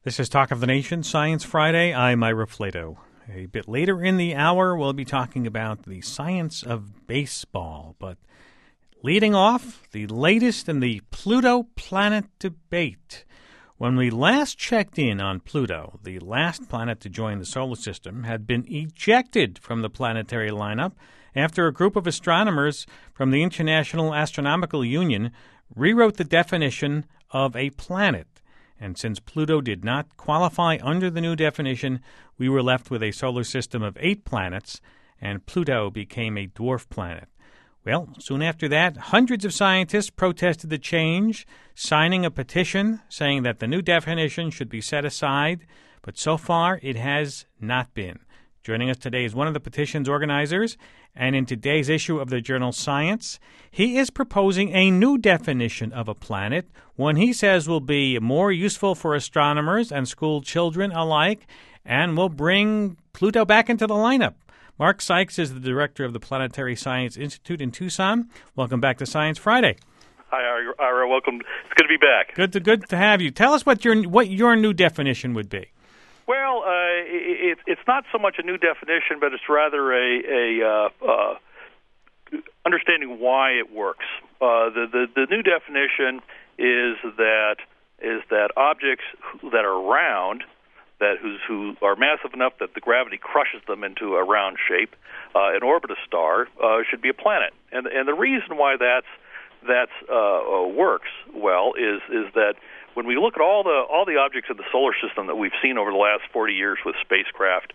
This is Talk of the Nation, Science Friday. I'm Ira Flato. A bit later in the hour, we'll be talking about the science of baseball. But leading off, the latest in the Pluto planet debate. When we last checked in on Pluto, the last planet to join the solar system had been ejected from the planetary lineup after a group of astronomers from the International Astronomical Union rewrote the definition of a planet. And since Pluto did not qualify under the new definition, we were left with a solar system of 8 planets, and Pluto became a dwarf planet. Well, soon after that, hundreds of scientists protested the change, signing a petition saying that the new definition should be set aside, but so far it has not been. Joining us today is one of the petition's organizers, and in today's issue of the journal Science, he is proposing a new definition of a planet, one he says will be more useful for astronomers and school children alike, and will bring Pluto back into the lineup. Mark Sykes is the director of the Planetary Science Institute in Tucson. Welcome back to Science Friday. Hi, Ira. Welcome. It's good to be back. Good to have you. Tell us what your new definition would be. Well, it's not so much a new definition, but it's rather a understanding why it works. The new definition is that objects that are round, who are massive enough that the gravity crushes them into a round shape, and orbit a star, should be a planet. And the reason why that's works well is that when we look at all the objects in the solar system that we've seen over the last 40 years with spacecraft,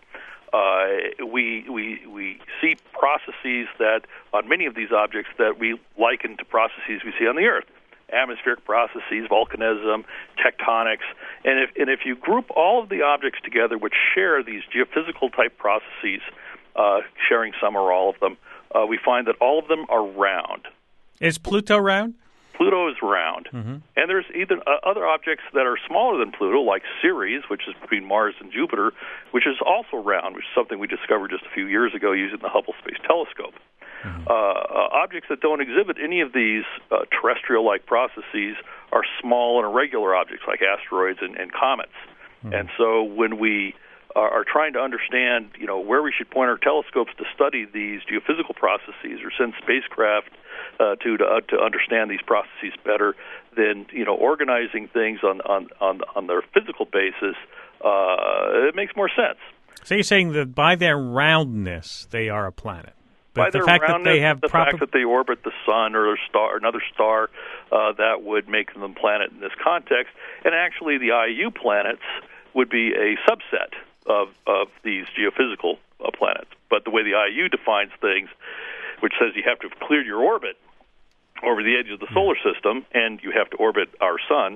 we see processes that on many of these objects that we liken to processes we see on the Earth. Atmospheric processes, volcanism, tectonics, and if you group all of the objects together which share these geophysical type processes, sharing some or all of them, we find that all of them are round. Is Pluto round? Pluto is round, and there's either other objects that are smaller than Pluto, like Ceres, which is between Mars and Jupiter, which is also round, which is something we discovered just a few years ago using the Hubble Space Telescope. Objects that don't exhibit any of these terrestrial-like processes are small and irregular objects like asteroids and comets. And so when we are trying to understand, where we should point our telescopes to study these geophysical processes or send spacecraft to understand these processes better, then organizing things on their physical basis, it makes more sense. So you're saying that by their roundness, they are a planet. But by the their fact roundness, that they have fact that they orbit the sun or another star, that would make them a planet in this context. And actually, the IU planets would be a subset of these geophysical planets. But the way the IU defines things, which says you have to have cleared your orbit over the edge of the solar system, and you have to orbit our sun,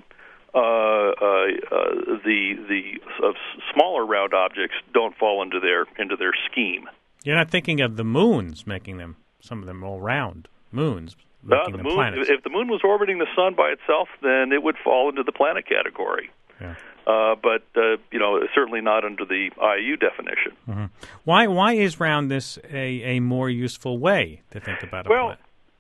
the smaller round objects don't fall into their scheme. You're not thinking of the moons, making them, some of them all round moons, making them planets. If the moon was orbiting the sun by itself, then it would fall into the planet category. Yeah. But certainly not under the IU definition. Why is roundness a more useful way to think about a planet?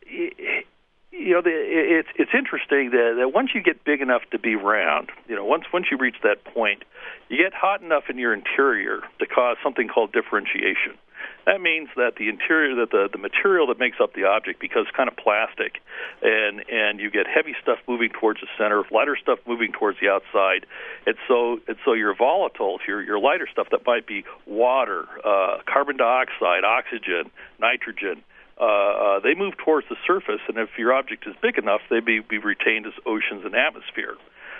It's interesting that once you get big enough to be round, once you reach that point, you get hot enough in your interior to cause something called differentiation. That means that the interior, the material that makes up the object becomes kind of plastic, and you get heavy stuff moving towards the center, lighter stuff moving towards the outside, and so your volatiles, your lighter stuff that might be water, carbon dioxide, oxygen, nitrogen, they move towards the surface, and if your object is big enough, they be retained as oceans and atmosphere.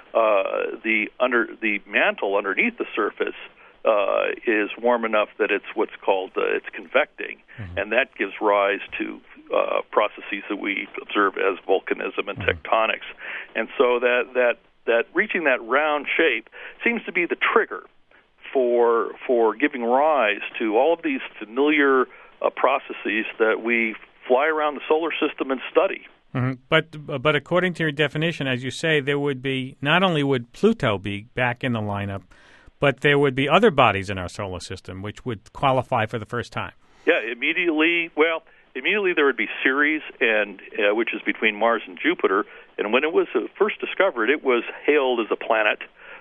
The mantle underneath the surface is warm enough that it's what's called it's convecting, and that gives rise to processes that we observe as volcanism and tectonics. And so that reaching that round shape seems to be the trigger for giving rise to all of these familiar processes that we fly around the solar system and study. But according to your definition, as you say, there would be, not only would Pluto be back in the lineup, but there would be other bodies in our solar system which would qualify for the first time. Yeah, immediately there would be Ceres, and which is between Mars and Jupiter. And when it was first discovered, it was hailed as a planet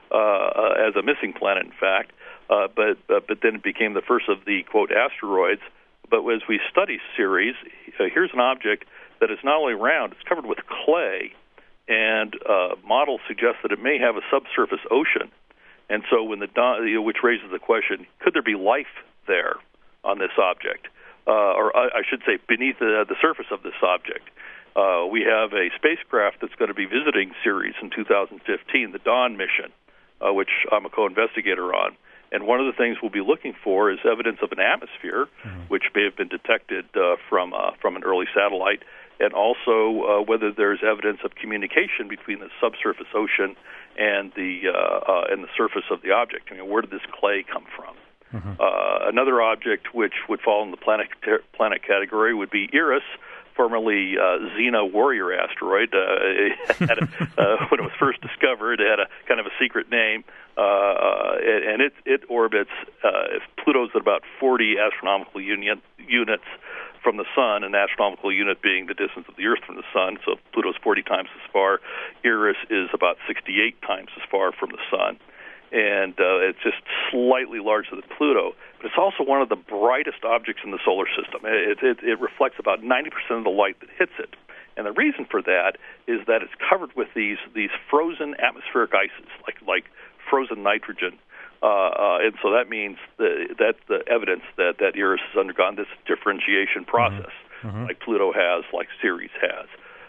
as a missing planet, in fact. But then it became the first of the, quote, asteroids. But as we study Ceres, here's an object that is not only round, it's covered with clay, and models suggest that it may have a subsurface ocean. And so when which raises the question, could there be life there on this object? Or I should say beneath the surface of this object. We have a spacecraft that's going to be visiting Ceres in 2015, the Dawn mission, which I'm a co-investigator on. And one of the things we'll be looking for is evidence of an atmosphere, which may have been detected from an early satellite, and also whether there's evidence of communication between the subsurface ocean and the surface of the object. I mean, where did this clay come from? Another object which would fall in the planet category would be Eris, formerly Xena Warrior asteroid. When it was first discovered, it had a kind of a secret name, and it orbits Pluto's at about 40 astronomical units from the Sun, an astronomical unit being the distance of the Earth from the Sun. So Pluto's 40 times as far. Eris is about 68 times as far from the Sun. And it's just slightly larger than Pluto. But it's also one of the brightest objects in the solar system. It reflects about 90% of the light that hits it. And the reason for that is that it's covered with these frozen atmospheric ices, like frozen nitrogen. And so that means that's the evidence that Eris has undergone this differentiation process, like Pluto has, like Ceres has.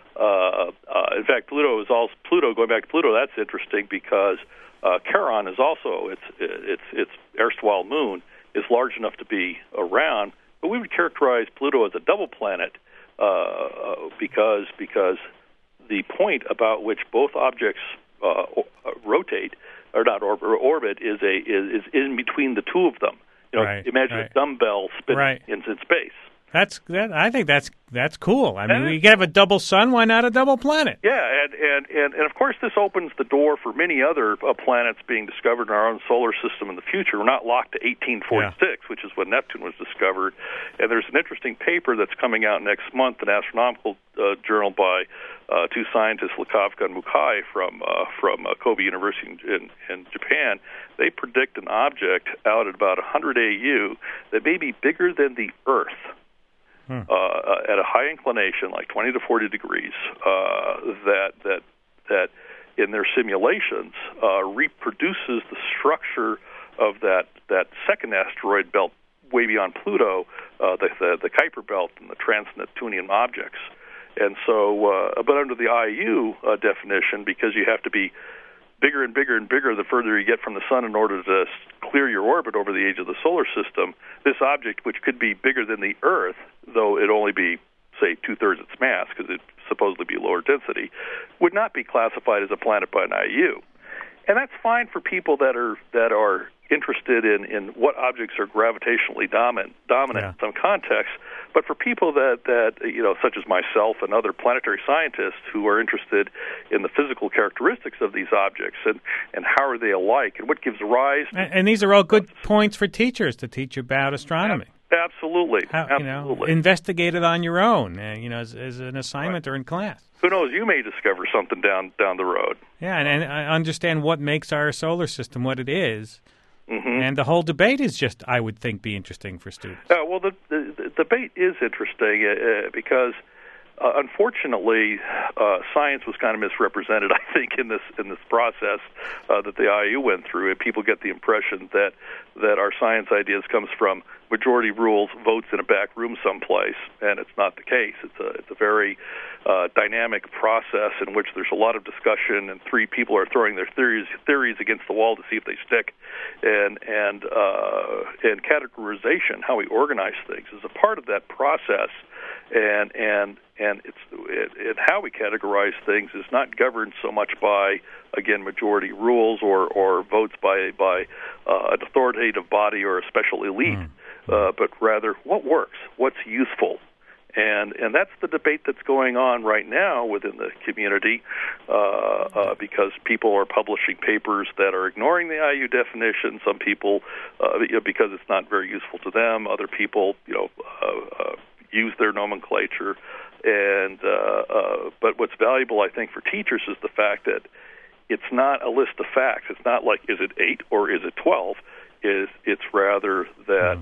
In fact, going back to Pluto, that's interesting because Charon is also its erstwhile moon is large enough to be around, but we would characterize Pluto as a double planet because the point about which both objects rotate or not orbit is in between the two of them. Imagine a dumbbell spinning in space. I think that's cool. I mean, we have a double sun. Why not a double planet? Yeah, and of course this opens the door for many other planets being discovered in our own solar system in the future. We're not locked to 1846, which is when Neptune was discovered. And there's an interesting paper that's coming out next month, an astronomical journal by two scientists, Lakavka and Mukai from Kobe University in Japan. They predict an object out at about 100 AU that may be bigger than the Earth. At a high inclination, like 20 to 40 degrees, that in their simulations reproduces the structure of that second asteroid belt way beyond Pluto, the Kuiper belt and the trans-Neptunian objects. And so, but under the IU definition, because you have to be bigger and bigger and bigger the further you get from the sun in order to clear your orbit over the age of the solar system, this object, which could be bigger than the Earth, though it only be, say, two-thirds its mass, because it supposedly be lower density, would not be classified as a planet by an IU. And that's fine for people that are interested in what objects are gravitationally dominant in some contexts. But for people that such as myself and other planetary scientists who are interested in the physical characteristics of these objects and how are they alike and what gives rise to... And these are all good points for teachers to teach about astronomy. Absolutely. Absolutely. Investigate it on your own, as an assignment or in class. Who knows, you may discover something down the road. Yeah, and understand what makes our solar system what it is. And the whole debate is just, I would think, be interesting for students. Well, the debate is interesting because, unfortunately, science was kind of misrepresented, I think, in this process that the IU went through. And people get the impression that our science ideas comes from majority rules, votes in a back room someplace, and it's not the case. It's a very dynamic process in which there's a lot of discussion, and three people are throwing their theories against the wall to see if they stick, and categorization, how we organize things, is a part of that process, and how we categorize things is not governed so much by, again, majority rules or votes by an authoritative body or a special elite, but rather what works, what's useful. And that's the debate that's going on right now within the community, because people are publishing papers that are ignoring the IU definition. Some people, because it's not very useful to them. Other people, use their nomenclature. But what's valuable, I think, for teachers is the fact that it's not a list of facts. It's not like, is it 8 or is it 12? It's rather that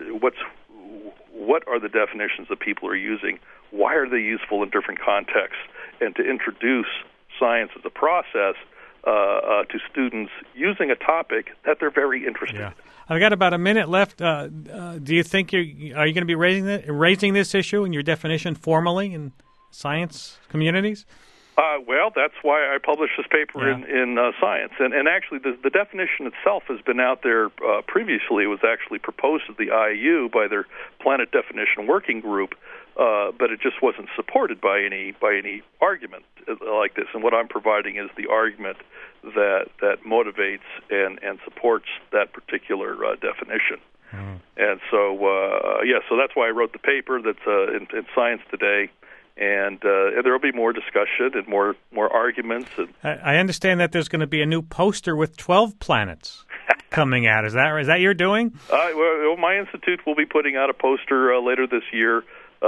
what are the definitions that people are using? Why are they useful in different contexts? And to introduce science as a process to students using a topic that they're very interested in. I've got about a minute left. Do you think are you going to be raising this issue in your definition formally in science communities? Well, that's why I published this paper in Science. And actually, the definition itself has been out there previously. It was actually proposed to the IAU by their Planet Definition Working Group, but it just wasn't supported by any argument like this. And what I'm providing is the argument that motivates and supports that particular definition. And so, so that's why I wrote the paper that's in Science Today. And there will be more discussion and more arguments. I understand that there's going to be a new poster with 12 planets coming out. Is that your doing? Well, my institute will be putting out a poster later this year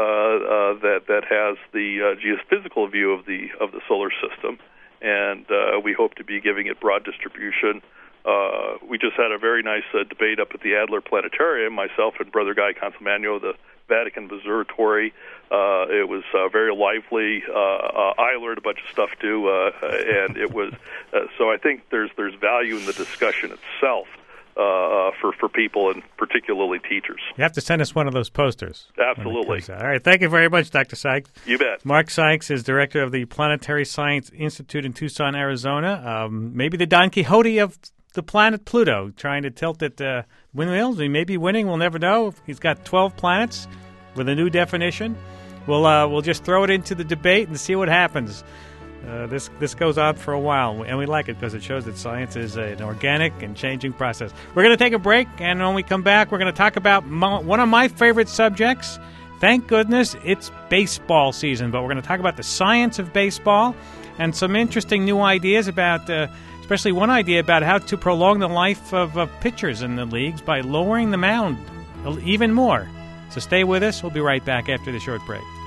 that has the geophysical view of the solar system, and we hope to be giving it broad distribution. We just had a very nice debate up at the Adler Planetarium, myself and Brother Guy Consolmagno, the Vatican Observatory. It was very lively. I learned a bunch of stuff too, and it was so I think there's value in the discussion itself for people and particularly teachers. You have to send us one of those posters. Absolutely. All right. Thank you very much, Dr. Sykes. You bet. Mark Sykes is director of the Planetary Science Institute in Tucson, Arizona. Maybe the Don Quixote of the planet Pluto, trying to tilt at windmills. He may be winning. We'll never know. He's got 12 planets with a new definition. We'll just throw it into the debate and see what happens. This goes on for a while, and we like it because it shows that science is an organic and changing process. We're going to take a break, and when we come back, we're going to talk about one of my favorite subjects. Thank goodness it's baseball season, but we're going to talk about the science of baseball and some interesting new ideas about especially one idea about how to prolong the life of pitchers in the leagues by lowering the mound even more. So stay with us. We'll be right back after the short break.